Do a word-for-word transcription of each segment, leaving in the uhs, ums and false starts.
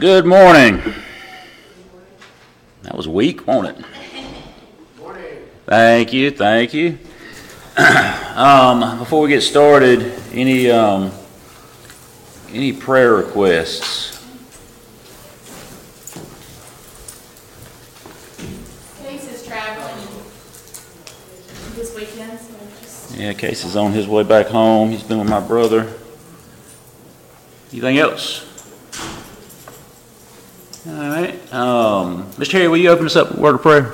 Good morning. That was weak, wasn't it? Morning. Thank you, thank you. um, before we get started, any um, any prayer requests? Case is traveling this weekend, so just... Yeah, Case is on his way back home. He's been with my brother. Anything else? All right. Um, Mister Harry, will you open us up with a word of prayer?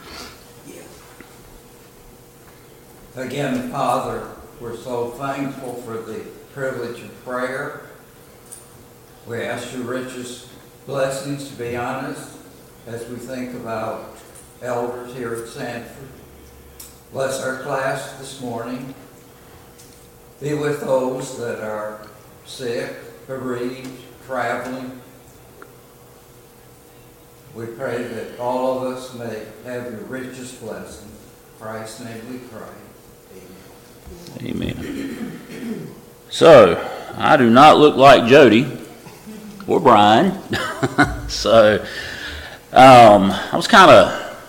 Again, Father, we're so thankful for the privilege of prayer. We ask your richest blessings to be honest as we think about elders here at Sanford. Bless our class this morning. Be with those that are sick, bereaved, traveling. We pray that all of us may have your richest blessing. In Christ's name we pray. Amen. Amen. So, I do not look like Jody or Brian. so, um, I was kind of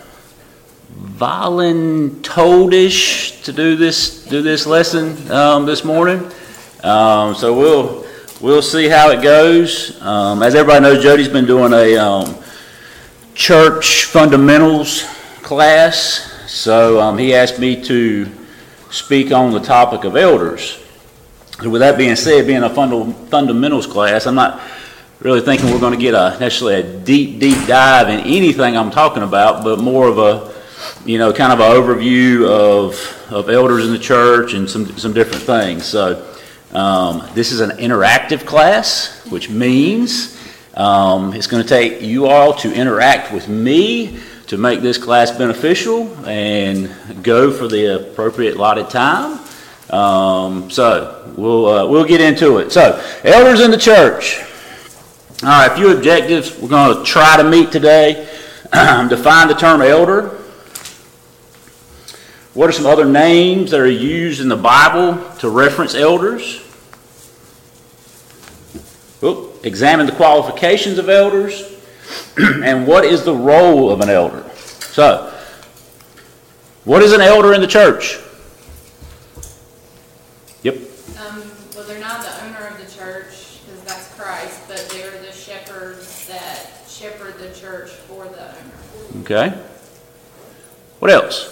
voluntold-ish to do this do this lesson um, this morning. Um, so we'll we'll see how it goes. Um, as everybody knows, Jody's been doing a um, church fundamentals class. So um, he asked me to speak on the topic of elders. So with that being said, being a funda- fundamentals class, I'm not really thinking we're going to get a necessarily a deep, deep dive in anything I'm talking about, but more of a, you know, kind of an overview of of elders in the church and some some different things. So um, this is an interactive class, which means um, it's going to take you all to interact with me to make this class beneficial and go for the appropriate allotted time. Um, so we'll uh, we'll get into it. So elders in the church. All right, a few objectives we're going to try to meet today. Define the term elder. What are some other names that are used in the Bible to reference elders? Oop. Examine the qualifications of elders. And what is the role of an elder? So, what is an elder in the church? Yep. Um, well, they're not the owner of the church, because that's Christ, but they're the shepherds that shepherd the church for the owner. Okay. What else?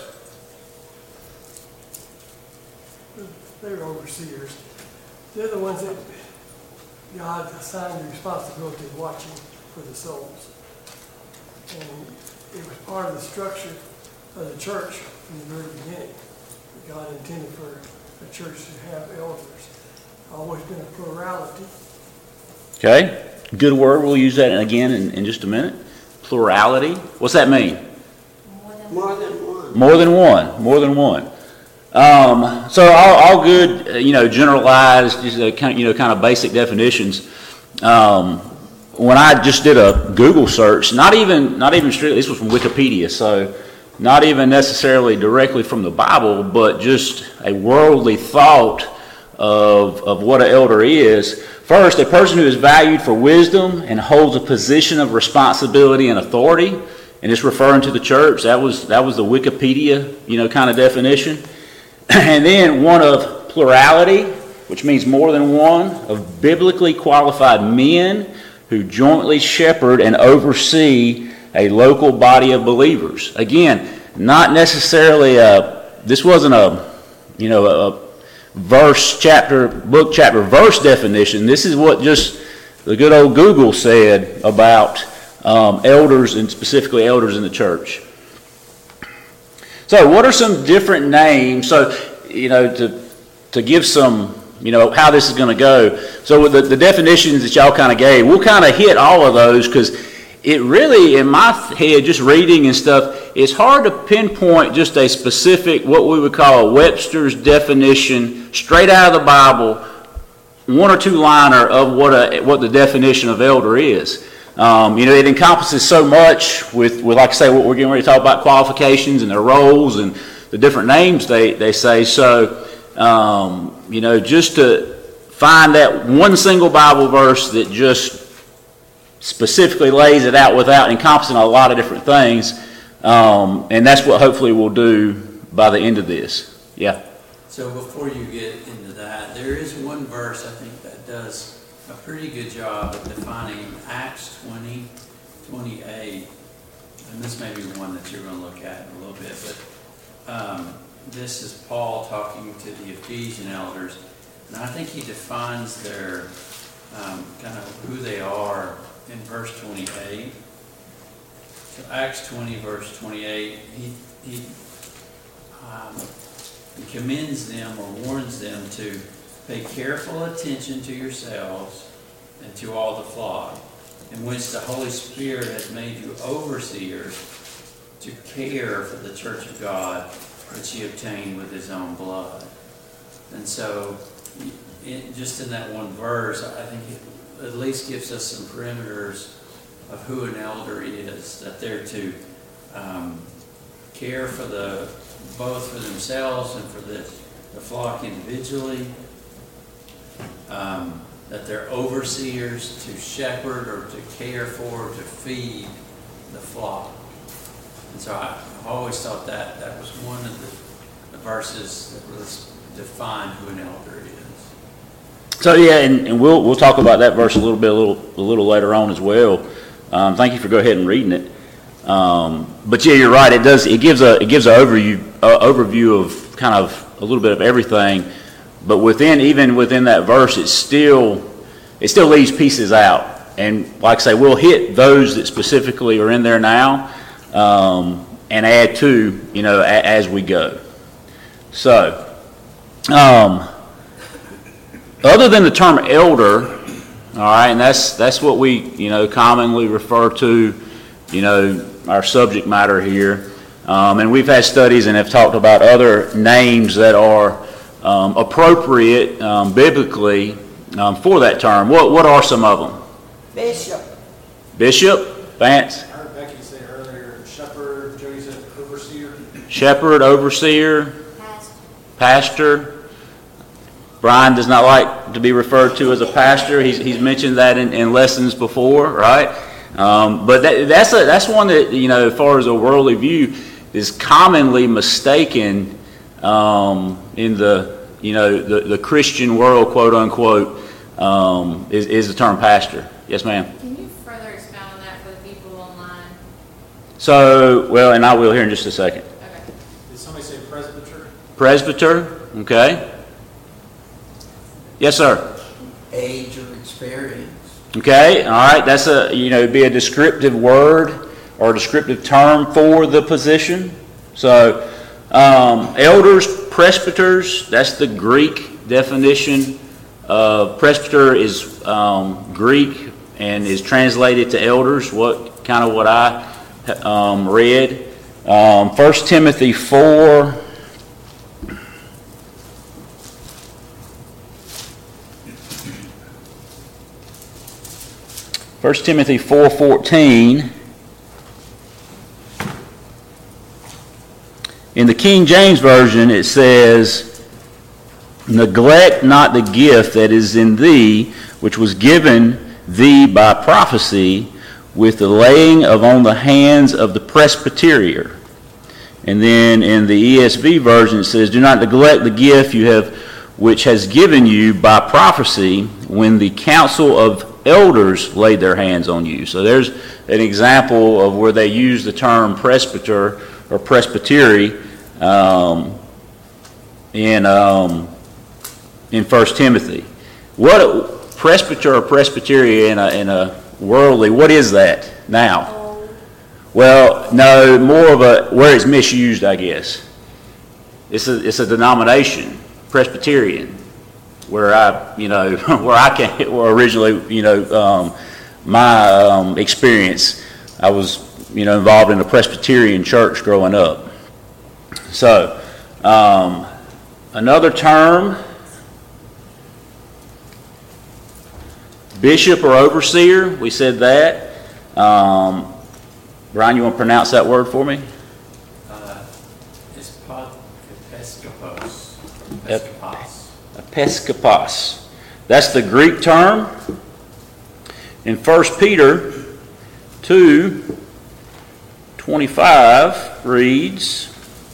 They're overseers. They're the ones that God assigned the responsibility of watching for the souls. And it was part of the structure of the church from the very beginning. God intended for the church to have elders. Always been a plurality. Okay. Good word. We'll use that again in, in just a minute. Plurality. What's that mean? More than one. More than one. More than one. Um, so all, all good, uh, you know, generalized, just uh, kind of, you know, kind of basic definitions. Um, when I just did a Google search, not even, not even strictly, this was from Wikipedia, so not even necessarily directly from the Bible, but just a worldly thought of of what an elder is. First, a person who is valued for wisdom and holds a position of responsibility and authority, and it's referring to the church. That was that was the Wikipedia, you know, kind of definition. And then one of plurality, which means more than one, of biblically qualified men who jointly shepherd and oversee a local body of believers. Again, not necessarily a, this wasn't a, you know, a verse, chapter, book, chapter, verse definition. This is what just the good old Google said about um, elders, and specifically elders in the church. So what are some different names? So, you know, to to give some, you know, how this is going to go. So with the, the definitions that y'all kind of gave, we'll kind of hit all of those because it really, in my head, just reading and stuff, it's hard to pinpoint just a specific, what we would call a Webster's definition, straight out of the Bible, one or two liner of what a what the definition of elder is. Um, you know, it encompasses so much with, with, like I say, what we're getting ready to talk about, qualifications and their roles and the different names they, they say. So, um, you know, just to find that one single Bible verse that just specifically lays it out without encompassing a lot of different things. Um, and that's what hopefully we'll do by the end of this. Yeah. So before you get into that, there is one verse I think that does a pretty good job of defining Acts twenty, twenty-eight. And this may be one that you're going to look at in a little bit, but um, this is Paul talking to the Ephesian elders, and I think he defines their um, kind of who they are in verse twenty-eight. So Acts twenty, verse twenty-eight, he he, um, he commends them or warns them to pay careful attention to yourselves and to all the flock, in which the Holy Spirit has made you overseers to care for the church of God, which he obtained with his own blood. And so, it, just in that one verse, I think it at least gives us some perimeters of who an elder is, that they're to um, care for the, both for themselves and for the, the flock individually, um, that they're overseers to shepherd or to care for, to feed the flock. And so I, I've always thought that that was one of the, the verses that really define who an elder is. So yeah, and, and we'll we'll talk about that verse a little bit a little a little later on as well. Um, thank you for go ahead and reading it. Um, but yeah, you're right. It does. It gives a it gives an overview uh, overview of kind of a little bit of everything. But within even within that verse, it's still it still leaves pieces out. And like I say, we'll hit those that specifically are in there now, um, and add to you know a, as we go. So. Um, Other than the term elder, all right, and that's that's what we you know commonly refer to, you know, our subject matter here, um, and we've had studies and have talked about other names that are um, appropriate um, biblically um, for that term. What what are some of them? Bishop. Bishop, Vance. I heard Becky say earlier, shepherd, Jody said overseer. Shepherd, overseer, Pastor. pastor. Brian does not like to be referred to as a pastor. He's, he's mentioned that in, in lessons before, right? Um, but that, that's a, that's one that, you know, as far as a worldly view, is commonly mistaken um, in the, you know, the, the Christian world, quote unquote, um, is, is the term pastor. Yes, ma'am. Can you further expound on that for the people online? So, well, and I will here in just a second. Okay. Did somebody say presbyter? Presbyter, okay. Yes, sir. Age or experience. Okay, all right. That's a you know be a descriptive word or a descriptive term for the position. So, um, elders, presbyters. That's the Greek definition. Uh, presbyter is um, Greek and is translated to elders. What kind of what I um, read. Um, First Timothy four. First Timothy four fourteen. In the King James Version it says, "Neglect not the gift that is in thee, which was given thee by prophecy, with the laying of on the hands of the presbyter." And then in the E S V version it says, "Do not neglect the gift you have, which has given you by prophecy, when the council of elders laid their hands on you." So there's an example of where they use the term presbyter or presbytery um, in um, in First Timothy. What presbyter or presbytery in a, in a worldly? What is that now? Well, no, more of a where it's misused, I guess. It's a it's a denomination, Presbyterian. Where I, you know, where I came, where originally, you know, um, my um, experience, I was, you know, involved in a Presbyterian church growing up. So, um, another term, bishop or overseer. We said that. Um, Brian, you want to pronounce that word for me? Uh, it's pod episkopos. Ep- Episkopos. Episkopos. That's the Greek term. in First Peter two twenty-five reads,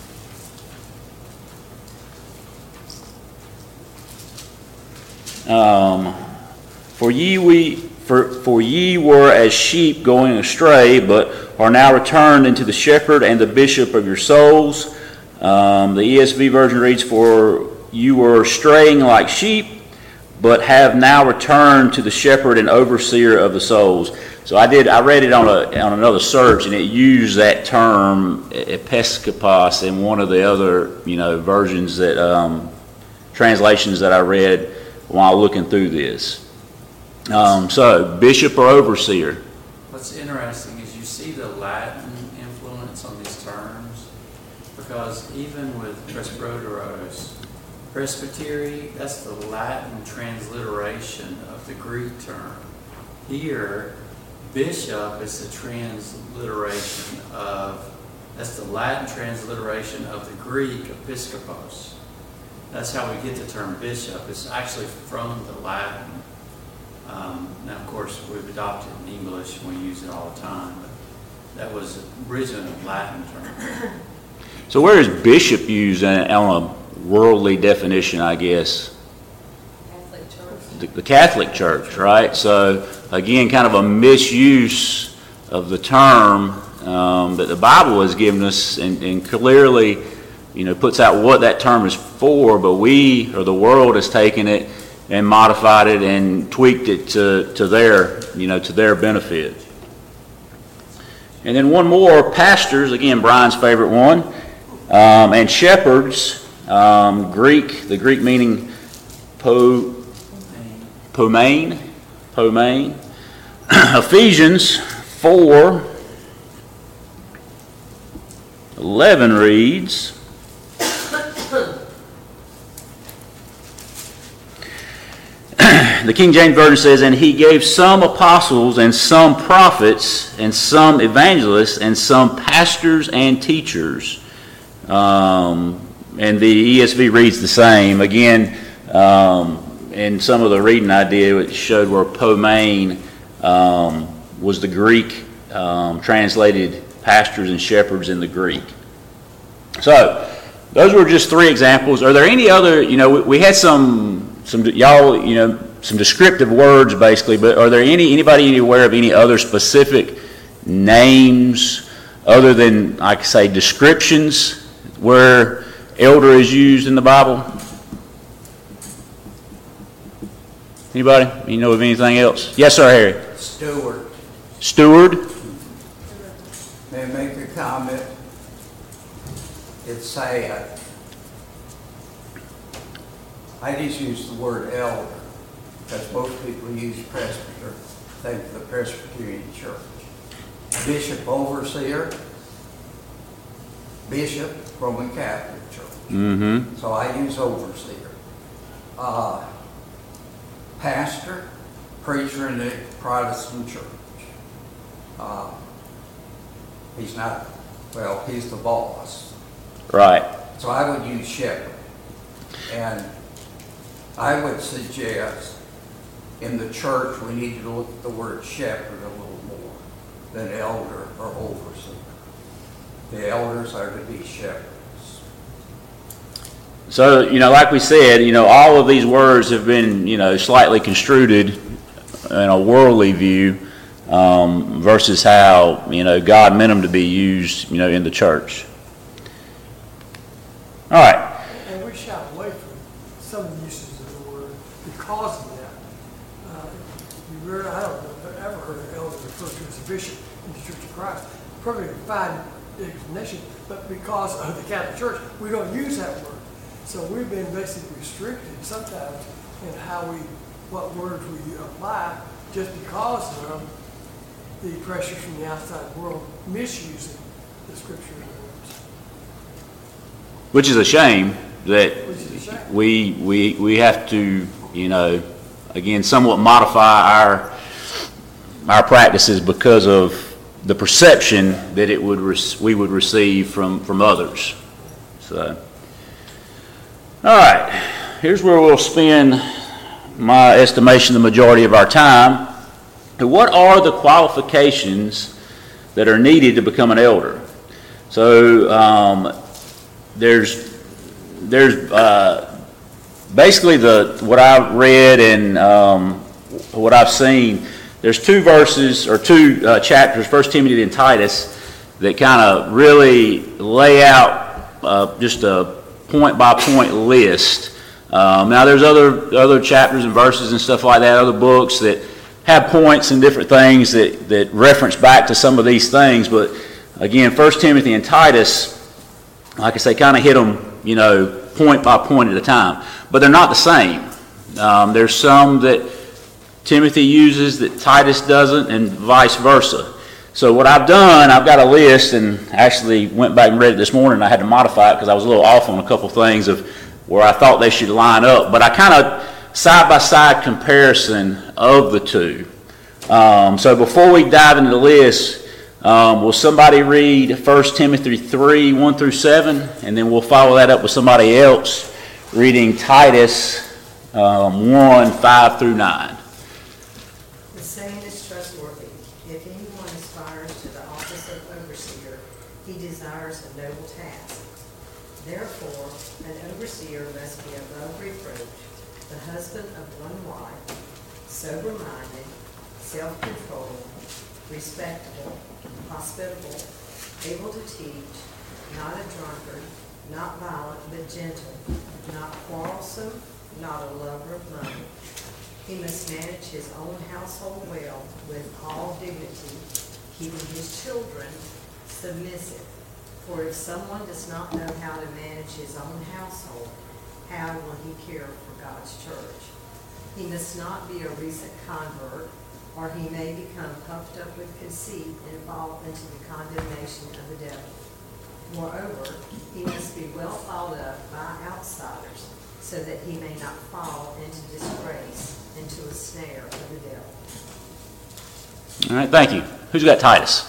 um, for ye we for for ye were as sheep going astray, but are now returned into the shepherd and the bishop of your souls. Um, the E S V version reads, for you were straying like sheep, but have now returned to the shepherd and overseer of the souls. So I did. I read it on a on another search, and it used that term episkopos in one of the other you know versions that um, translations that I read while looking through this. Um, so bishop or overseer. What's interesting is you see the Latin influence on these terms, because even with presbyteros, presbytery, that's the Latin transliteration of the Greek term. Here, bishop is the transliteration of, that's the Latin transliteration of the Greek episkopos. That's how we get the term bishop. It's actually from the Latin. Um, now, of course, we've adopted it in English and we use it all the time, but that was originally a Latin term. So where is bishop used on a worldly definition, I guess? Catholic Church. The, the Catholic Church, right? So again, kind of a misuse of the term um, that the Bible has given us, and, and clearly, you know, puts out what that term is for. But we, or the world, has taken it and modified it and tweaked it to to their, you know, to their benefit. And then one more, pastors. Again, Brian's favorite one, um, and shepherds. Um, Greek, the Greek meaning po, pomain, pomain. Ephesians four eleven reads, the King James Version says, and he gave some apostles and some prophets and some evangelists and some pastors and teachers. Um, and the E S V reads the same. Again, um, in some of the reading I did, it showed where pomain um, was the Greek um, translated pastors and shepherds in the Greek. So those were just three examples. Are there any other, you know, we, we had some, some y'all, you know, some descriptive words basically, but are there any, anybody aware of any other specific names other than, like I say, descriptions where elder is used in the Bible? Anybody? You know of anything else? Yes, sir, Harry. Steward. Steward? May I make a comment? It's sad. I just use the word elder because most people use presbyter, think of the Presbyterian Church. Bishop, overseer, bishop, Roman Catholic Church. Mm-hmm. So I use overseer. Uh, pastor, preacher in the Protestant church. Uh, he's not, well, he's the boss. Right. So I would use shepherd. And I would suggest in the church we need to look at the word shepherd a little more than elder or overseer. The elders are to be shepherds. So, you know, like we said, you know, all of these words have been, you know, slightly construed in a worldly view um, versus how, you know, God meant them to be used, you know, in the church. All right. And we shy away from some uses of the word because of that. Uh, you really, I don't know if I've ever heard an elder referred to as a bishop in the Church of Christ. Probably a fine explanation, but because of the Catholic Church, we don't use that word. So we've been basically restricted sometimes in how we, what words we apply, just because of the pressure from the outside world misusing the scripture words. Which is a shame that Which is a shame. we we we have to, you know, again, somewhat modify our our practices because of the perception that it would re- we would receive from from others. So, all right, here's where we'll spend, my estimation, the majority of our time. what are the qualifications that are needed to become an elder? So um, there's there's uh, basically the what I read and um, what I've seen. There's two verses or two uh, chapters, First Timothy and Titus, that kind of really lay out uh, just a point-by-point list. Um, now, there's other other chapters and verses and stuff like that, other books that have points and different things that, that reference back to some of these things. But again, First Timothy and Titus, like I say, kind of hit them, you know, point by point at a time. But they're not the same. Um, there's some that Timothy uses that Titus doesn't, and vice versa. So what I've done, I've got a list, and actually went back and read it this morning, and I had to modify it because I was a little off on a couple things of where I thought they should line up. But I kind of side-by-side comparison of the two. Um, so before we dive into the list, um, will somebody read First Timothy three, one through seven, and then we'll follow that up with somebody else reading Titus um, one, five through nine. The saying is trustworthy. If anyone aspires to the office of overseer, he desires a noble task. Therefore, an overseer must be above reproach, the husband of one wife, sober-minded, self-controlled, respectable, hospitable, able to teach, not a drunkard, not violent but gentle, not quarrelsome, not a lover of money. He must manage his own household well with all dignity, keeping his children submissive. For if someone does not know how to manage his own household, how will he care for God's church? He must not be a recent convert, or he may become puffed up with conceit and fall into the condemnation of the devil. Moreover, he must be well followed up by outsiders, so that he may not fall into disgrace, into a snare of the devil. All right, thank you. Who's got Titus?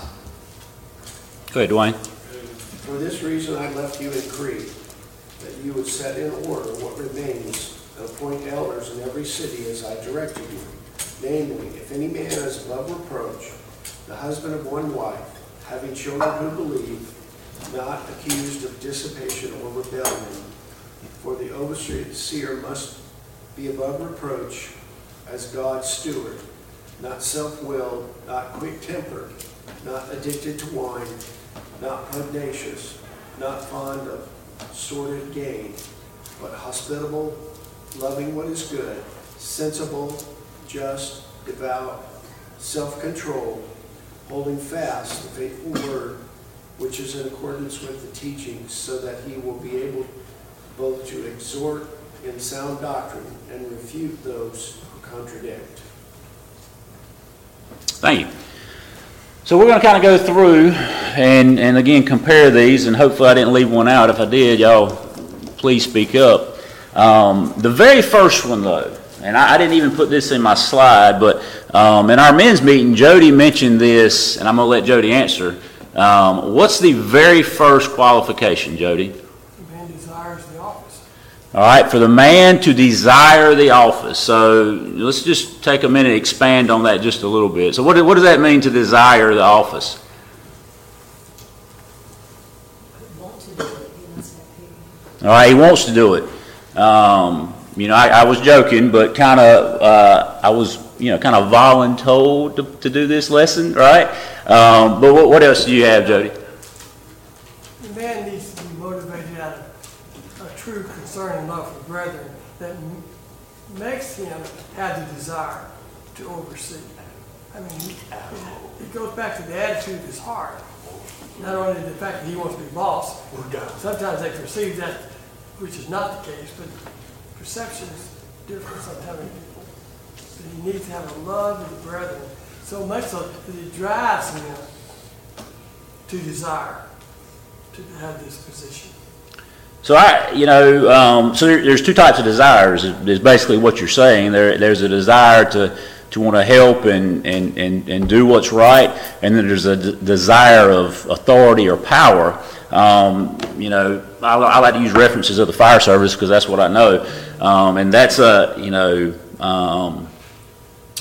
Go ahead, Dwayne. For this reason I left you in Crete, that you would set in order what remains and appoint elders in every city as I directed you. Namely, if any man is above reproach, the husband of one wife, having children who believe, not accused of dissipation or rebellion. For the overseer must be above reproach as God's steward, not self-willed, not quick-tempered, not addicted to wine, not pugnacious, not fond of sordid gain, but hospitable, loving what is good, sensible, just, devout, self-controlled, holding fast the faithful word, which is in accordance with the teaching, so that he will be able both to exhort in sound doctrine and refute those who contradict. Thank you. So we're going to kind of go through and, and again compare these, and hopefully I didn't leave one out. If I did, y'all please speak up. Um, the very first one, though, and I, I didn't even put this in my slide, but um, in our men's meeting, Jody mentioned this, and I'm going to let Jody answer. Um, what's the very first qualification, Jody? The man desires the office. All right, for the man to desire the office. So let's just take a minute and expand on that just a little bit. So what, what does that mean to desire the office? Want to do it, he must have people. All right, he wants to do it. Um, you know, I, I was joking, but kind of, uh, I was, you know, kind of voluntold to, to do this lesson, right? Um, but what, what else do you have, Jody? The man needs to be motivated out of a true concern and love for brethren that m- makes him have the desire to oversee. I mean, it, it goes back to the attitude of his heart. Not only the fact that he wants to be boss. Sometimes they perceive that, which is not the case, but perception is different sometimes in people. But he needs to have a love of the brethren, so much so that it drives him to desire to have this position. So I, you know, um, so there, there's two types of desires. Is, is basically what you're saying. There, there's a desire to, to want to help and, and, and, and do what's right, and then there's a d- desire of authority or power. Um, you know, I, I like to use references of the fire service because that's what I know, um, and that's a, you know, um,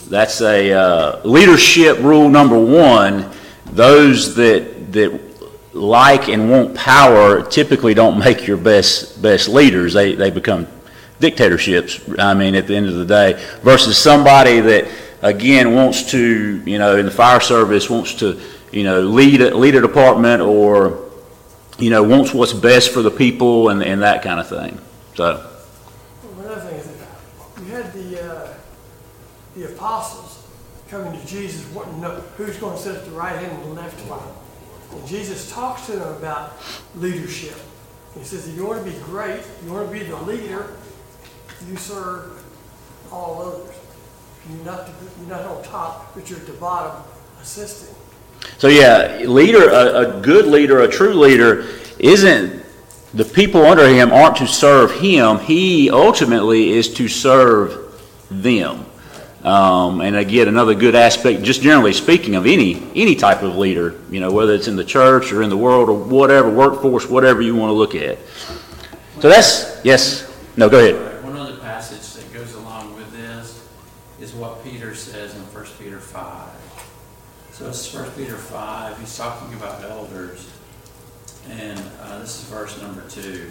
that's a uh, leadership rule number one. Those that that like and want power typically don't make your best best leaders. They they become dictatorships. I mean, at the end of the day, versus somebody that again wants to, you know, in the fire service wants to, you know, lead a, lead a department, or you know, wants what's best for the people and and that kind of thing. So. Well, another thing is that you had the uh, the apostles coming to Jesus wanting to know who's going to sit at the right hand and the left hand. And Jesus talks to them about leadership. He says, if you want to be great, you want to be the leader, you serve all others. You're not, the, you're not on top, but you're at the bottom assisting. So yeah, leader, a, a good leader, a true leader, isn't, the people under him aren't to serve him. He ultimately is to serve them. Um, and again, another good aspect, just generally speaking, of any any type of leader, you know, whether it's in the church or in the world or whatever, workforce, whatever you want to look at. So that's, yes, no, go ahead. One other passage that goes along with this is what Peter says in First Peter five. So it's First Peter five, he's talking about elders, and uh, this is verse number two.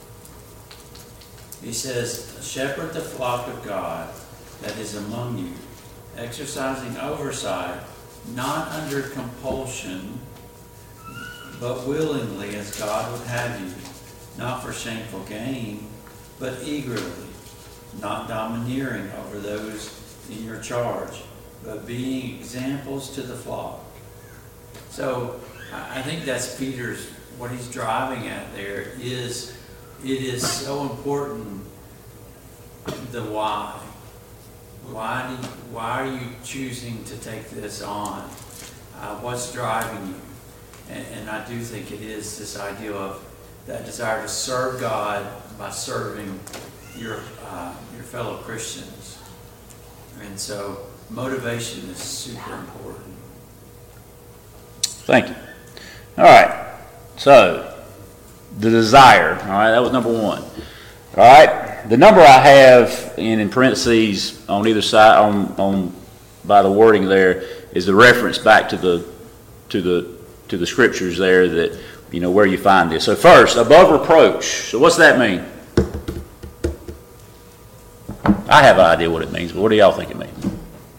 He says, shepherd the flock of God that is among you, exercising oversight, not under compulsion, but willingly, as God would have you, not for shameful gain, but eagerly, not domineering over those in your charge, but being examples to the flock. So I think that's Peter's, what he's driving at there is, it is so important, the why. Why, do you, why are you choosing to take this on? Uh, what's driving you? And, and I do think it is this idea of that desire to serve God by serving your uh, your fellow Christians. And so motivation is super important. Thank you. All right. So the desire. All right, that was number one. All right. The number I have in, in parentheses on either side, on, on by the wording there, is the reference back to the to the to the scriptures there that, you know, where you find this. So first, above reproach. So what's that mean? I have an idea what it means, but what do y'all think it means?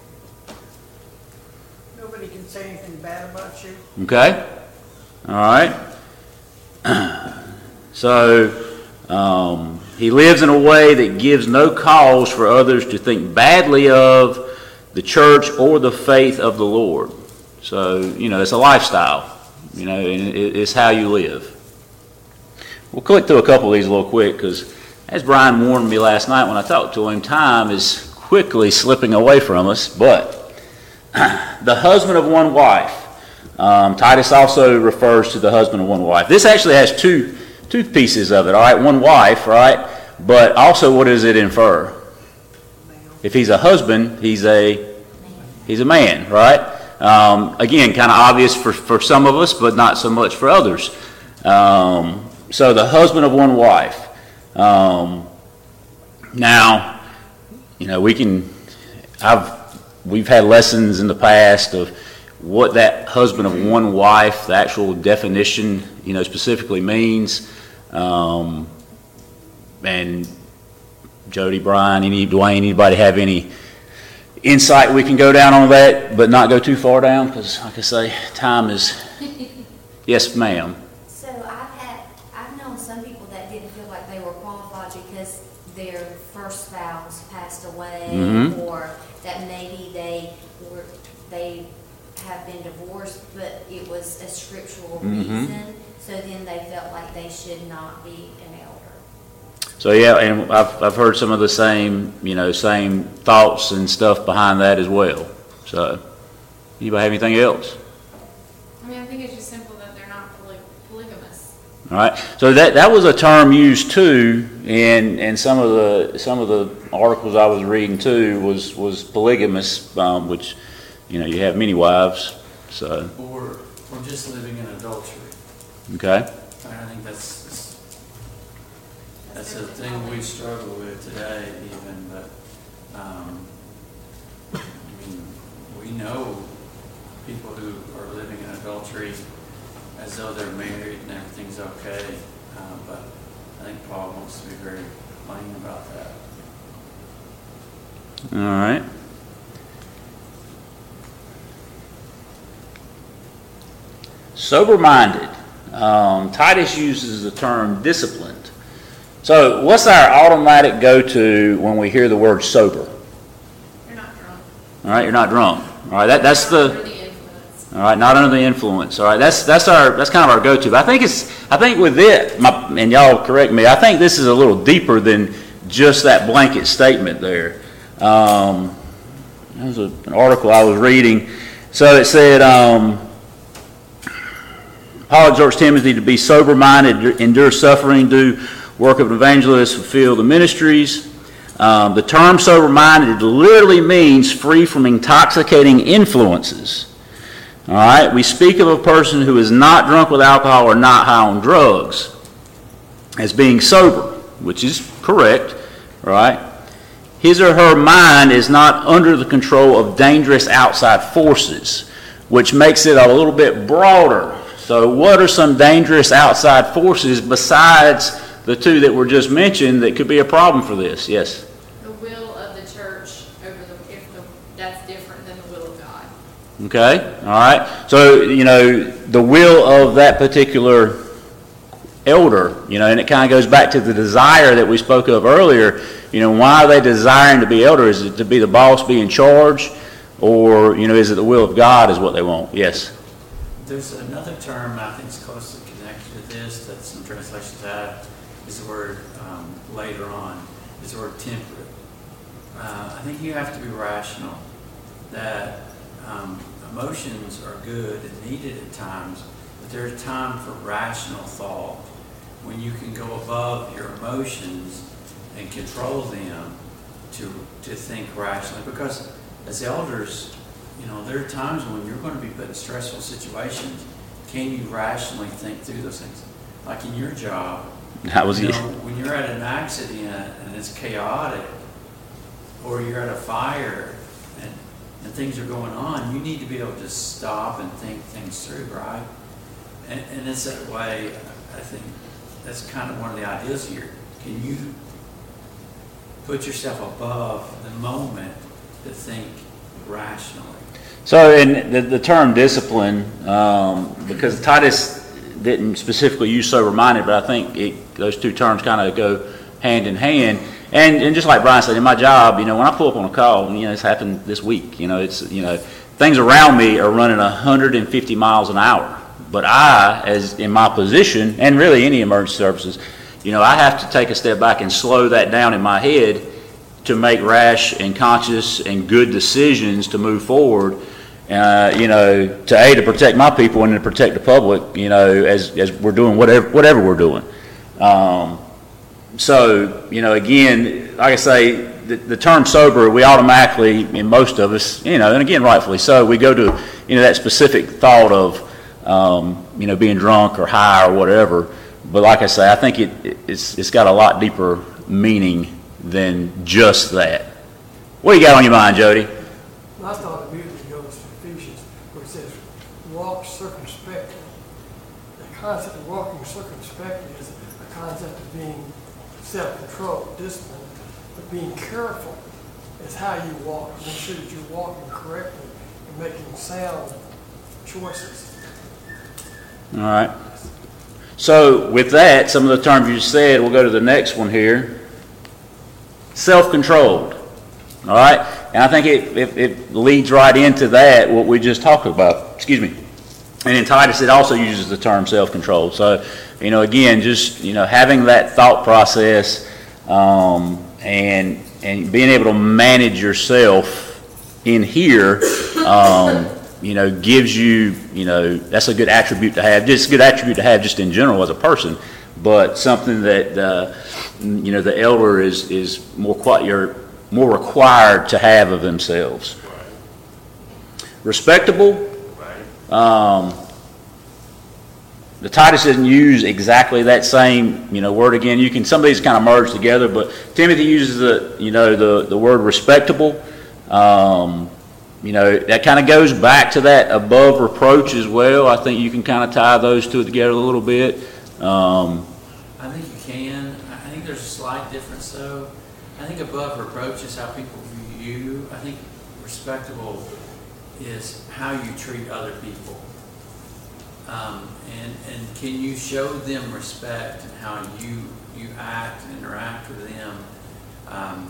Nobody can say anything bad about you. Okay. All right. So. Um, he lives in a way that gives no cause for others to think badly of the church or the faith of the Lord. So, you know, it's a lifestyle, you know, and it's how you live. We'll click through a couple of these a little quick because, as Brian warned me last night when I talked to him, time is quickly slipping away from us. But the husband of one wife. Um, Titus also refers to the husband of one wife. This actually has two Two pieces of it, all right? One wife, right? But also, what does it infer? If he's a husband, he's a he's a man, right? Um, again, kind of obvious for, for some of us, but not so much for others. Um, so the husband of one wife. Um, now, you know, we can. I've we've had lessons in the past of what that husband of one wife, the actual definition, you know, specifically means. Um, and Jody, Brian, any Dwayne, anybody have any insight we can go down on that, but not go too far down? Because, like I say, time is. Yes, ma'am. So I've had, I've known some people that didn't feel like they were qualified because their first spouse passed away, Mm-hmm. or that maybe they were they have been divorced, but it was a scriptural Mhm. reason. So then they felt like they should not be an elder. So yeah, and I've I've heard some of the same, you know, same thoughts and stuff behind that as well. So, anybody have anything else? I mean, I think it's just simple that they're not poly- polygamous. All right. So that that was a term used too, in in some of the some of the articles I was reading too was was polygamous, um, which, you know, you have many wives. So Or, or just living in adultery. okay. I think that's, that's, that's a thing we struggle with today even, but, um, I mean, we know people who are living in adultery as though they're married and everything's okay. Uh, but I think Paul wants to be very plain about that. All right. Sober-minded. Um, Titus uses the term disciplined. So what's our automatic go-to when we hear the word sober? You're not drunk. All right, you're not drunk. All right, that, that's Not under the... the influence. All right, not under the influence. All right, that's that's our that's kind of our go-to. But I think it's I think with it, my, and y'all correct me. I think this is a little deeper than just that blanket statement there. Um, there was a, an article I was reading. So it said, um, Paul exhorts Timothy to be sober-minded, endure suffering, do work of an evangelist, fulfill the ministries. Um, the term sober-minded literally means free from intoxicating influences. All right, we speak of a person who is not drunk with alcohol or not high on drugs as being sober, which is correct, right? His or her mind is not under the control of dangerous outside forces, which makes it a little bit broader. So what are some dangerous outside forces besides the two that were just mentioned that could be a problem for this? Yes? The will of the church over the, if the, that's different than the will of God. Okay, all right. So, you know, the will of that particular elder, you know, and it kind of goes back to the desire that we spoke of earlier. You know, why are they desiring to be elder? Is it to be the boss, be in charge? Or, you know, is it the will of God is what they want? Yes? There's another term I think is closely connected to this that some translations have, is the word um, later on, is the word temperate. Uh, I think you have to be rational, that um, emotions are good and needed at times, but there's time for rational thought when you can go above your emotions and control them to to think rationally. Because as elders, you know, there are times when you're going to be put in stressful situations. Can you rationally think through those things? Like in your job, That was you it. know, when you're at an accident and it's chaotic, or you're at a fire and, and things are going on, you need to be able to stop and think things through, right? And, and it's that way, I think, that's kind of one of the ideas here. Can you put yourself above the moment to think rationally? So, in the, the term discipline, um, because Titus didn't specifically use sober-minded, but I think it, those two terms kind of go hand in hand. And, and just like Brian said, in my job, you know, when I pull up on a call, you know, it's happened this week, you know, it's, you know, things around me are running one hundred fifty miles an hour. But I, as in my position, and really any emergency services, you know, I have to take a step back and slow that down in my head to make rash and conscious and good decisions to move forward. Uh, you know, to A, to protect my people and to protect the public, you know, as, as we're doing whatever, whatever we're doing. Um, so, you know, again, like I say, the, the term sober, we automatically, in most of us, you know, and again, rightfully so, we go to, you know, that specific thought of, um, you know, being drunk or high or whatever. But like I say, I think it, it's, it's got a lot deeper meaning than just that. What do you got on your mind, Jody? I thought immediately goes to Ephesians, where it says, walk circumspectly. The concept of walking circumspectly is a concept of being self-controlled, disciplined, but being careful is how you walk. Make sure that you're walking correctly and making sound choices. All right. So with that, some of the terms you said, we'll go to the next one here. Self-controlled. All right? And I think it, it, it leads right into that, what we just talked about. Excuse me. And in Titus, it also uses the term self-control. So, you know, again, just, you know, having that thought process um, and and being able to manage yourself in here, um, you know, gives you, you know, that's a good attribute to have. Just a good attribute to have just in general as a person, but something that, uh, you know, the elder is, is more quite, you're more required to have of themselves. Respectable. Um, the Titus doesn't use exactly that same, you know, word again. You can, some of these kind of merge together, but Timothy uses the, you know, the, the word respectable. Um, you know, that kind of goes back to that above reproach as well. I think you can kind of tie those two together a little bit. Um, I think you can. I think there's a slight difference though. I think above reproach is how people view you. I think respectable is how you treat other people. Um, and, and can you show them respect in how you, you act and interact with them? Um,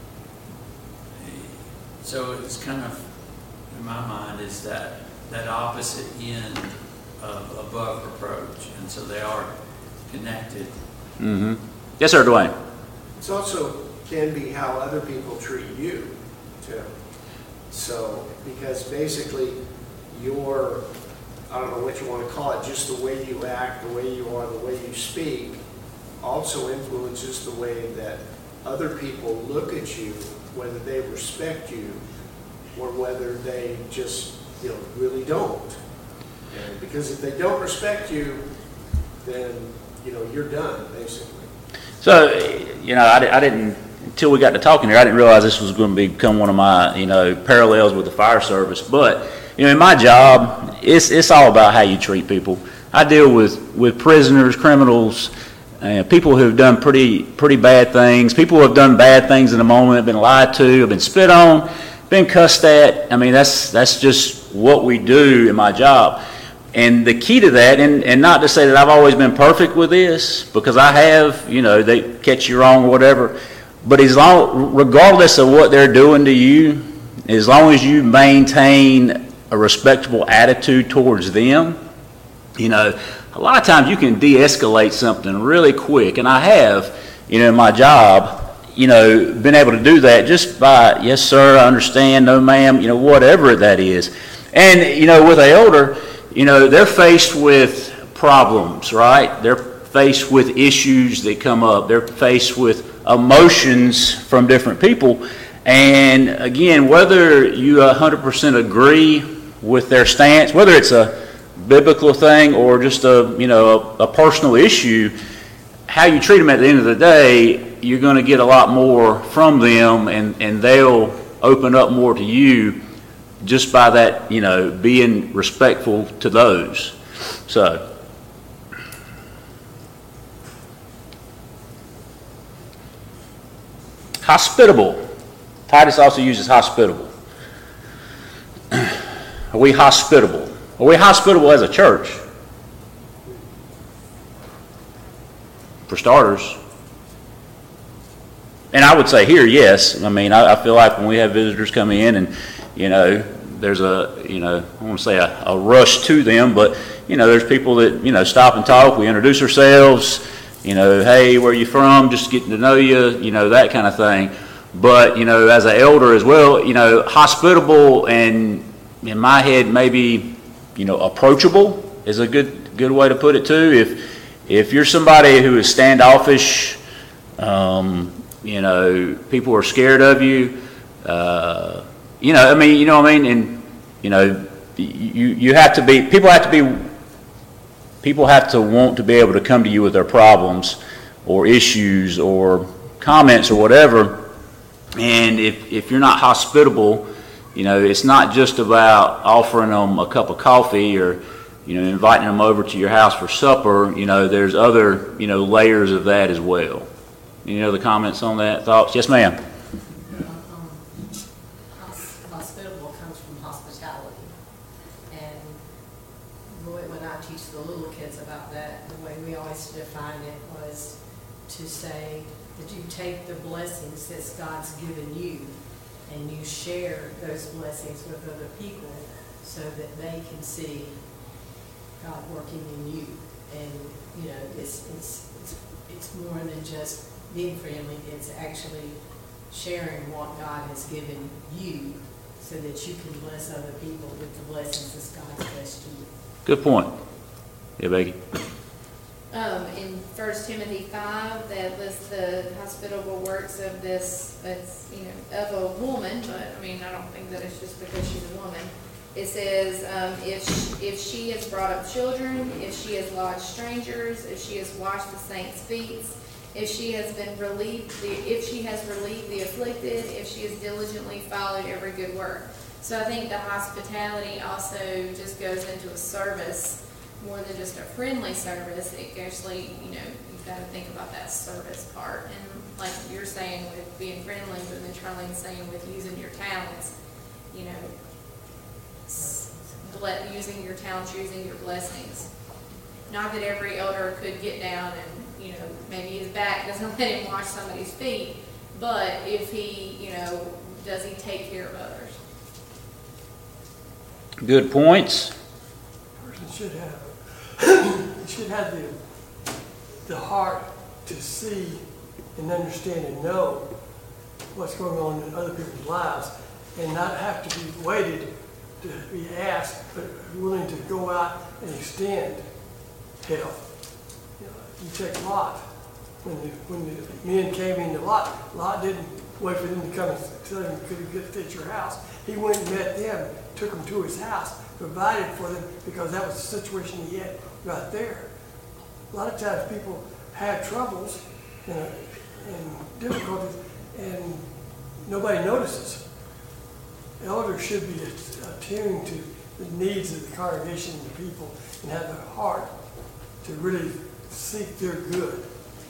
so it's kind of, in my mind, is that, that opposite end of above reproach. And so they are connected. mm-hmm. Yes, sir, Dwayne. It's also can be how other people treat you, too. So, because basically your, I don't know what you want to call it, just the way you act, the way you are, the way you speak, also influences the way that other people look at you, whether they respect you or whether they just, you know, really don't. And because if they don't respect you, then, you know, you're done, basically. So, you know, I, di- I didn't, until we got to talking here, I didn't realize this was going to become one of my, you know, parallels with the fire service. But, you know, in my job, it's it's all about how you treat people. I deal with, with prisoners, criminals, uh, people who have done pretty pretty bad things, people who have done bad things in the moment, have been lied to, have been spit on, been cussed at. I mean, that's that's just what we do in my job. And the key to that, and, and not to say that I've always been perfect with this, because I have, you know, they catch you wrong or whatever, but as long, regardless of what they're doing to you, as long as you maintain a respectable attitude towards them, you know, a lot of times you can de-escalate something really quick. And I have, you know, in my job, you know, been able to do that just by, yes, sir, I understand, no, ma'am, you know, whatever that is. And, you know, with an elder, you know, they're faced with problems, right? They're faced with issues that come up. They're faced with emotions from different people. And again, whether you one hundred percent agree with their stance, whether it's a biblical thing or just a, you know, a, a personal issue, how you treat them at the end of the day, you're going to get a lot more from them, and, and they'll open up more to you just by that, you know, being respectful to those. So, hospitable. Titus also uses hospitable. Are we hospitable? Are we hospitable as a church? For starters. And I would say here, yes. I mean, I, I feel like when we have visitors come in and, you know, there's a, you know, I want to say a, a rush to them, but, you know, there's people that, you know, stop and talk. We introduce ourselves, you know, hey, where are you from? Just getting to know you, you know, that kind of thing. But, you know, as an elder as well, you know, hospitable and in my head maybe, you know, approachable is a good good way to put it too. If if you're somebody who is standoffish, um, you know, people are scared of you, uh, you know, I mean, you know what I mean? And, you know, you you have to be, people have to be, people have to want to be able to come to you with their problems or issues or comments or whatever. And if, if you're not hospitable, you know, it's not just about offering them a cup of coffee or, you know, inviting them over to your house for supper. You know, there's other, you know, layers of that as well. Any other comments on that? Thoughts? Yes, ma'am. Um, hos- Hospitable comes from hospitality. And Roy, when I teach the little kids about that, the way we always define it was to say that you take the blessings that God's given you and you share those blessings with other people so that they can see God working in you. And, you know, it's, it's, it's, it's more than just being friendly. It's actually sharing what God has given you so that you can bless other people with the blessings that God's blessed you. Good point. Yeah, Becky. Um, in First Timothy five, that lists the hospitable works of this, it's, you know, of a woman, but I mean, I don't think that it's just because she's a woman. It says, um, if, she, if she has brought up children, if she has lodged strangers, if she has washed the saints' feet, if she has been relieved, the, if she has relieved the afflicted, if she has diligently followed every good work. So I think the hospitality also just goes into a service more than just a friendly service. It actually, you know, you've got to think about that service part. And like you're saying with being friendly, but then Charlene's saying with using your talents, you know, s- ble- using your talents, using your blessings. Not that every elder could get down and, you know, maybe his back doesn't let him wash somebody's feet, but if he, you know, does he take care of others? Good points. Person should have, should have the, the heart to see and understand and know what's going on in other people's lives, and not have to be waited to be asked, but willing to go out and extend help. You know, you take Lot. When the, when the men came into Lot, Lot didn't wait for them to come and tell him, could he get fit your house? He went and met them, took them to his house, provided for them, because that was the situation he had right there. A lot of times people have troubles and, and difficulties, and nobody notices. Elders should be attuned to the needs of the congregation and the people, and have the heart to really seek their good.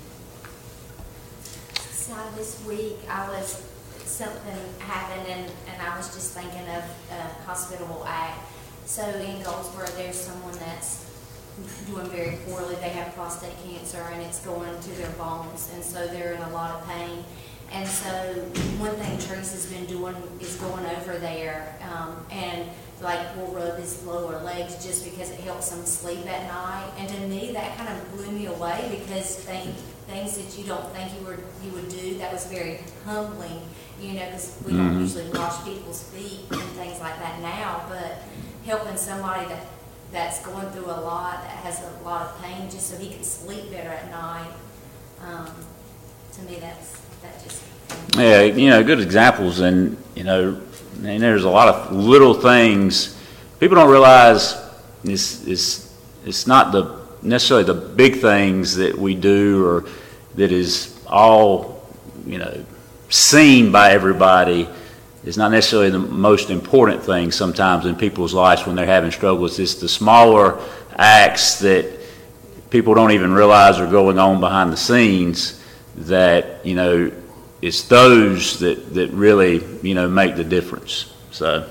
So this week, I was, something happened, and, and I was just thinking of a hospitable act. So in Goldsboro, there's someone that's doing very poorly. They have prostate cancer, and it's going to their bones, and so they're in a lot of pain. And so one thing Teresa's been doing is going over there, um, and like we'll rub his lower legs just because it helps him sleep at night. And to me, that kind of blew me away, because thing, things that you don't think you were you would do, that was very humbling, you know, because we don't usually wash people's feet and things like that now, but helping somebody that that's going through a lot, that has a lot of pain, just so he can sleep better at night. Um, to me, that's that just. Yeah, you know, good examples, and you know, and there's a lot of little things people don't realize. It's it's it's not the necessarily the big things that we do, or that is all, you know, seen by everybody. It's not necessarily the most important thing sometimes in people's lives when they're having struggles. It's the smaller acts that people don't even realize are going on behind the scenes that, you know, it's those that, that really, you know, make the difference. So,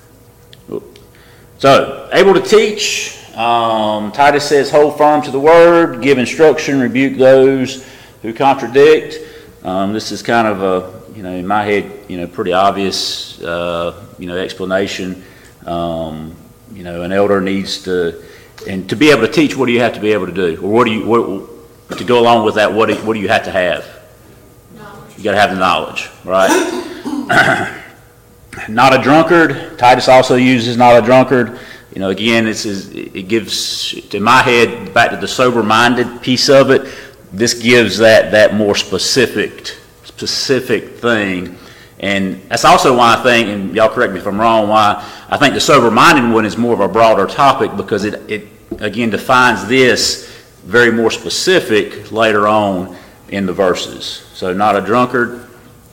so able to teach. Um, Titus says, hold firm to the word, give instruction, rebuke those who contradict. Um, this is kind of a, you know, in my head, you know, pretty obvious, uh, you know, explanation. Um, you know, an elder needs to, and to be able to teach, what do you have to be able to do? Or what do you, what, to go along with that, what do, what do you have to have? Knowledge. You got to have the knowledge, right? Not a drunkard. Titus also uses not a drunkard. You know, again, it's, it gives, to my head, back to the sober-minded piece of it, this gives that, that more specific, specific thing. And that's also why I think, and y'all correct me if I'm wrong, why I think the sober-minded one is more of a broader topic, because it, it again, defines this very more specific later on in the verses. So not a drunkard,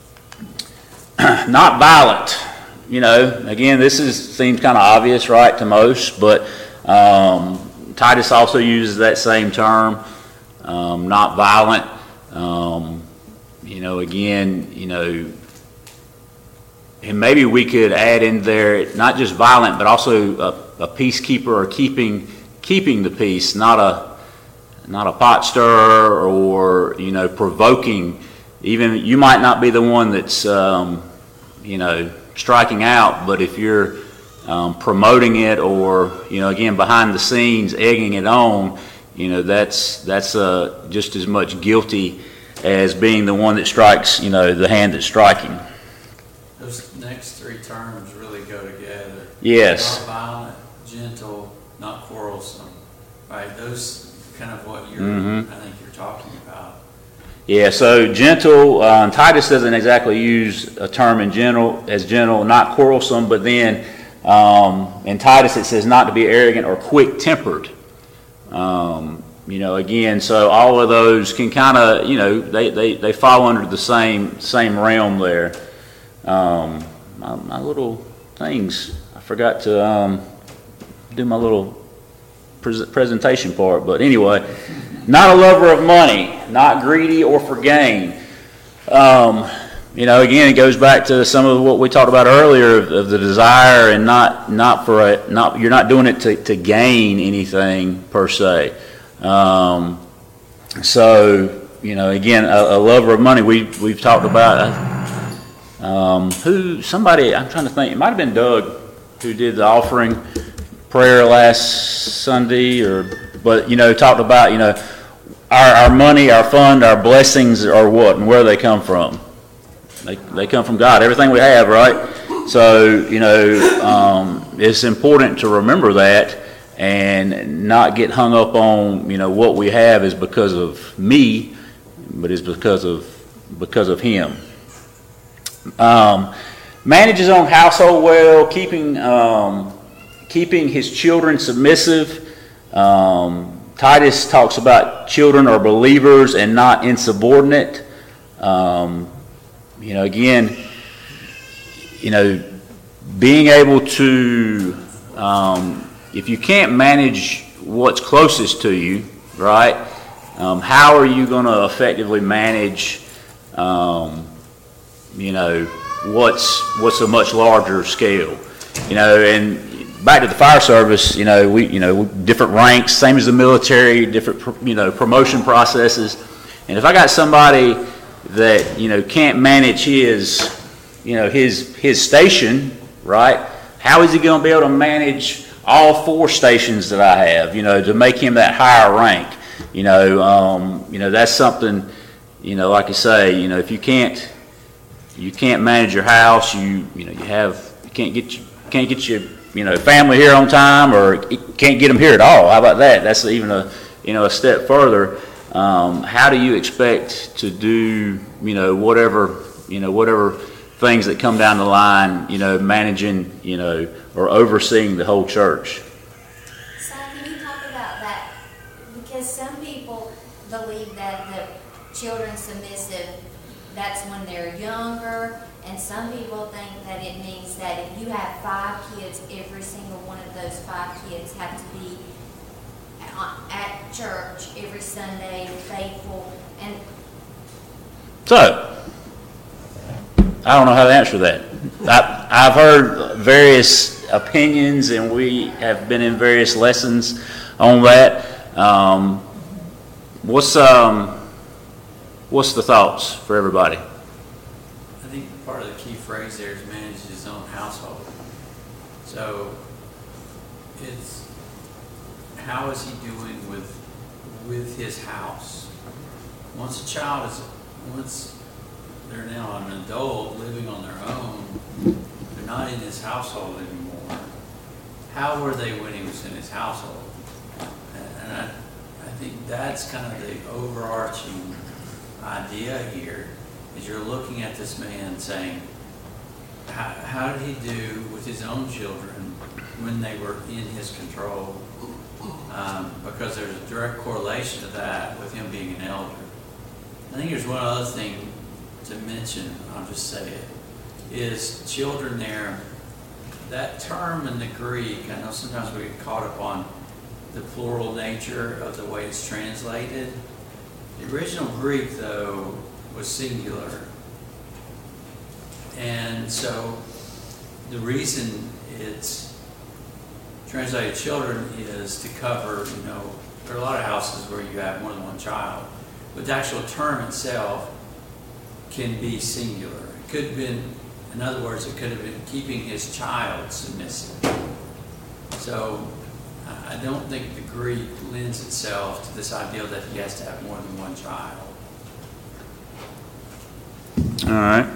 not violent. You know, again, this is seems kind of obvious, right, to most, but um, Titus also uses that same term, um, not violent. Um, you know, again, you know, and maybe we could add in there not just violent, but also a, a peacekeeper, or keeping keeping the peace, not a not a pot stirrer, or, you know, provoking. Even you might not be the one that's um, you know, striking out, but if you're um, promoting it, or, you know, again, behind the scenes egging it on, you know, that's that's uh, just as much guilty as being the one that strikes, you know, the hand that's striking. Those next three terms really go together. Yes. Not violent, gentle, not quarrelsome. Right? Those kind of what you're, Mm-hmm. I think you're talking about. Yeah, so gentle, um, Titus doesn't exactly use a term in general as gentle, not quarrelsome, but then um, in Titus it says not to be arrogant or quick-tempered. Um, you know, again, so all of those can kind of, you know, they, they, they fall under the same same realm there. Um, my, my little things. I forgot to um, do my little pres presentation part, but anyway, not a lover of money, not greedy or for gain. Um, you know, again, it goes back to some of what we talked about earlier of, of the desire, and not not for a not you're not doing it to, to gain anything per se. Um, so you know, again, a, a lover of money. We we've talked about. Um, who, somebody, I'm trying to think, it might have been Doug who did the offering prayer last Sunday, or, but, you know, talked about, you know, our, our money, our fund, our blessings are what, and where they come from. They, they come from God, everything we have, right? So, you know, um, it's important to remember that and not get hung up on, you know, what we have is because of me, but it's because of, because of Him. Um, manage his own household well, keeping um, keeping his children submissive. Um, Titus talks about children are believers and not insubordinate. Um, you know, again, you know, being able to, um, if you can't manage what's closest to you, right? Um, how are you going to effectively manage? Um, you know, what's what's a much larger scale, you know, and back to the fire service, you know, we, you know, different ranks, same as the military, different, you know, promotion processes. And if I got somebody that, you know, can't manage his, you know, his, his station, right, how is he going to be able to manage all four stations that I have, you know, to make him that higher rank? You know, um, you know, that's something, you know, like I say, you know, if you can't, you can't manage your house, you you know you have you can't get you can't get your you know family here on time, or can't get them here at all. How about that? That's even a you know a step further. Um, how do you expect to do you know whatever you know whatever things that come down the line, you know managing you know or overseeing the whole church? So can you talk about that? Because some people believe that the children submissive, that's when they're younger, and some people think that it means that if you have five kids, every single one of those five kids have to be at church every Sunday, faithful, and... So, I don't know how to answer that. I, I've heard various opinions, and we have been in various lessons on that. Um, what's... Um, What's the thoughts for everybody? I think part of the key phrase there is manage his own household. So it's how is he doing with with his house? Once a child is, once they're now an adult living on their own, they're not in his household anymore. How were they when he was in his household? And I, I think that's kind of the overarching idea here, is you're looking at this man saying, how, how did he do with his own children when they were in his control? Um, because there's a direct correlation to that with him being an elder. I think there's one other thing to mention, I'll just say it, is children there. That term in the Greek, I know sometimes we get caught up on the plural nature of the way it's translated. The original Greek, though, was singular. And so the reason it's translated children is to cover, you know, there are a lot of houses where you have more than one child, but the actual term itself can be singular. It could have been, in other words, it could have been keeping his child submissive. So I don't think the Greek lends itself to this idea that he has to have more than one child. All right.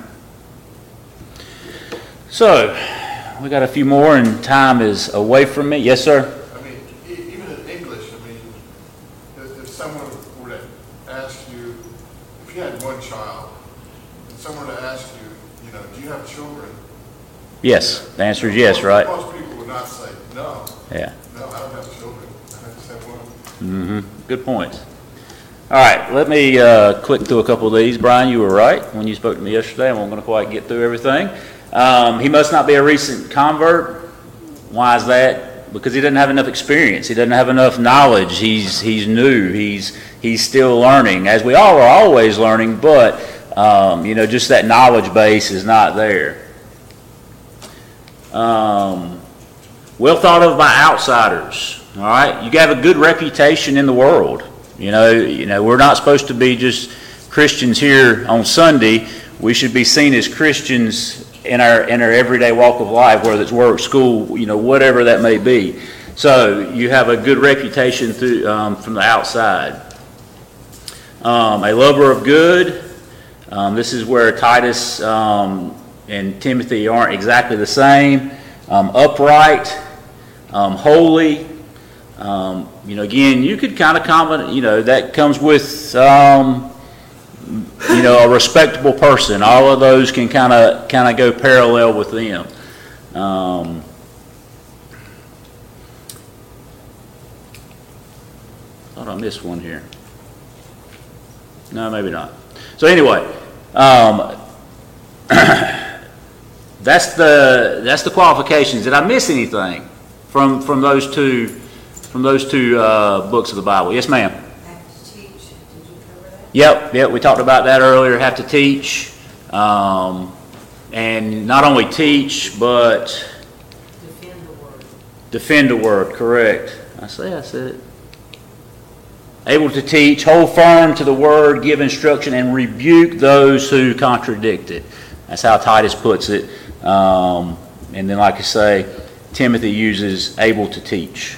So, we got a few more, and time is away from me. Yes, sir? I mean, e- even in English, I mean, if, if someone were to ask you, if you had one child, and someone were to ask you, you know, do you have children? Yes. The answer is yes, most, right? Most people would not say no. Yeah. No, I don't have children. I just have one. Mm-hmm. Good point. All right, let me uh, click through a couple of these. Brian, you were right when you spoke to me yesterday. I'm not going to quite get through everything. Um, he must not be a recent convert. Why is that? Because he doesn't have enough experience. He doesn't have enough knowledge. He's he's new. He's he's still learning, as we all are always learning. But um, you know, just that knowledge base is not there. Um, well thought of by outsiders. All right, you have a good reputation in the world. You know, you know, we're not supposed to be just Christians here on Sunday. We should be seen as Christians in our in our everyday walk of life, whether it's work, school, you know, whatever that may be. So you have a good reputation through um, from the outside. Um, a lover of good. Um, this is where Titus um, and Timothy aren't exactly the same. Um, upright, um, holy. Um, you know, again, you could kind of comment. You know, that comes with. Um, You know, a respectable person. All of those can kind of kind of go parallel with them. Um, thought I missed one here. No, maybe not. So anyway, um, that's the that's the qualifications. Did I miss anything from from those two from those two uh, books of the Bible? Yes, ma'am. Yep, yep, we talked about that earlier. Have to teach, um, and not only teach, but Defend the word. defend the word. Correct. I say I said it. Able to teach, hold firm to the word, give instruction, and rebuke those who contradict it. That's how Titus puts it. Um, and then, like I say, Timothy uses able to teach.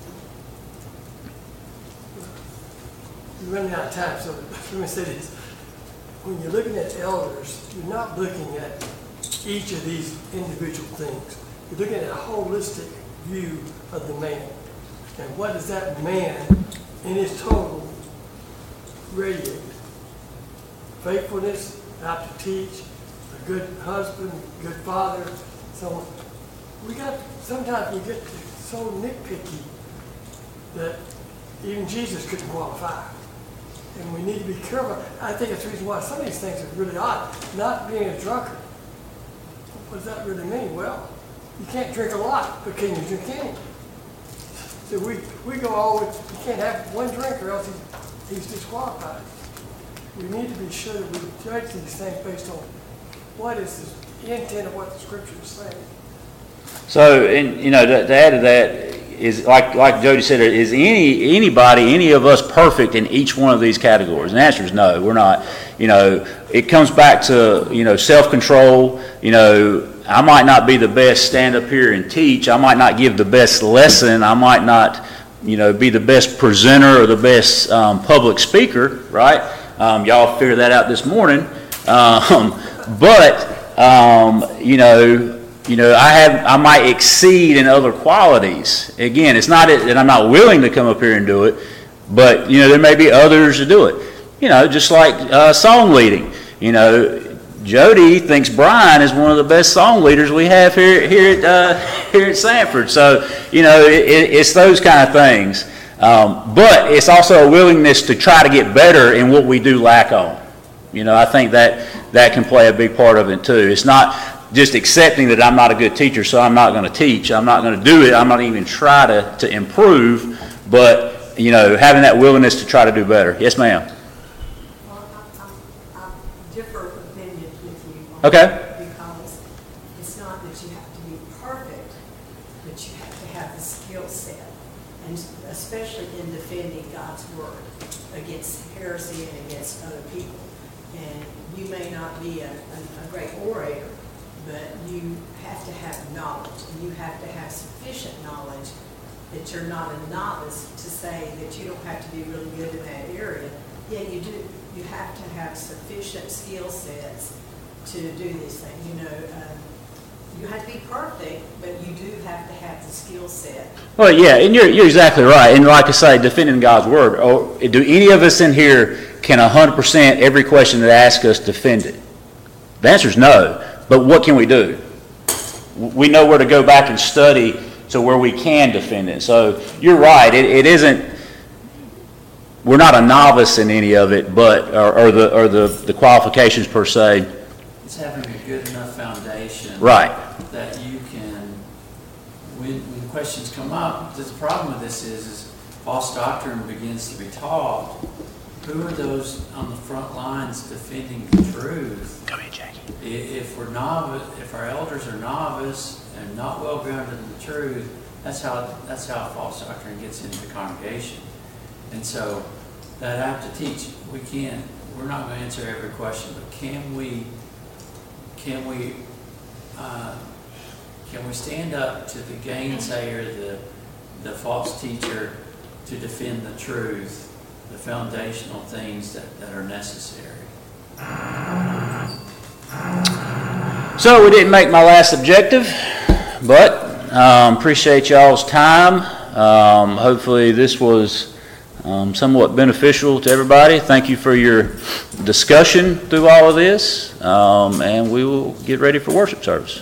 We're running out of time, so let me say this. When you're looking at elders, you're not looking at each of these individual things. You're looking at a holistic view of the man. And what does that man in his total radiate? Faithfulness, out to teach, a good husband, good father, so on. We got, sometimes we get so nitpicky that even Jesus couldn't qualify. And we need to be careful. I think it's the reason why some of these things are really odd. Not being a drunkard. What does that really mean? Well, you can't drink a lot, but can you drink any? So we, we go all with, you can't have one drink or else he's, he's disqualified. We need to be sure that we judge these things based on what is the intent of what the scripture is saying. So, and you know, to, to add to that, is like like Jody said, is any anybody, any of us perfect in each one of these categories? And the answer is no, we're not. You know, it comes back to, you know, self-control. You know, I might not be the best stand up here and teach. I might not give the best lesson. I might not, you know, be the best presenter or the best um, public speaker, right? Um, y'all figured that out this morning. Um, but, um, you know, You know, I have, I might exceed in other qualities. Again, it's not that I'm not willing to come up here and do it, but, you know, there may be others to do it. You know, just like uh, song leading. You know, Jody thinks Brian is one of the best song leaders we have here here at uh, here at Sanford. So, you know, it, it's those kind of things. Um, but it's also a willingness to try to get better in what we do lack on. You know, I think that that can play a big part of it too. It's not just accepting that I'm not a good teacher, so I'm not going to teach. I'm not going to do it. I'm not even try to, to improve, but, you know, having that willingness to try to do better. Yes, ma'am. Well, I, I, I differ opinions with you. on Okay. that, because it's not that you have to be perfect, but you have to have the skill set, and especially in defending God's word against heresy and against other people. And you may not be a, a, a great orator, but you have to have knowledge, and you have to have sufficient knowledge that you're not a novice to say that you don't have to be really good in that area. Yeah, you do. You have to have sufficient skill sets to do these things. You know, um, you have to be perfect, but you do have to have the skill set. Well, yeah, and you're you're exactly right. And like I say, defending God's word. Or do any of us in here can one hundred percent every question that asks us defend it? The answer is no. But what can we do? We know where to go back and study to where we can defend it. So you're right. It, it isn't. We're not a novice in any of it, but or, or the or the, the qualifications per se. It's having a good enough foundation Right. that you can, when, when questions come up, the problem with this is, is false doctrine begins to be taught. Who are those on the front lines defending the truth? Come here, Jackie. I- If we're novice, if our elders are novice and not well grounded in the truth, that's how, that's how false doctrine gets into the congregation. And so, that I have to teach, we can't, we're not gonna answer every question, but can we, can we, uh, can we stand up to the gainsayer, the, the false teacher, to defend the truth, the foundational things that, that are necessary? So we didn't make my last objective, but um, appreciate y'all's time. Um, hopefully this was um, somewhat beneficial to everybody. Thank you for your discussion through all of this, um, and we will get ready for worship service.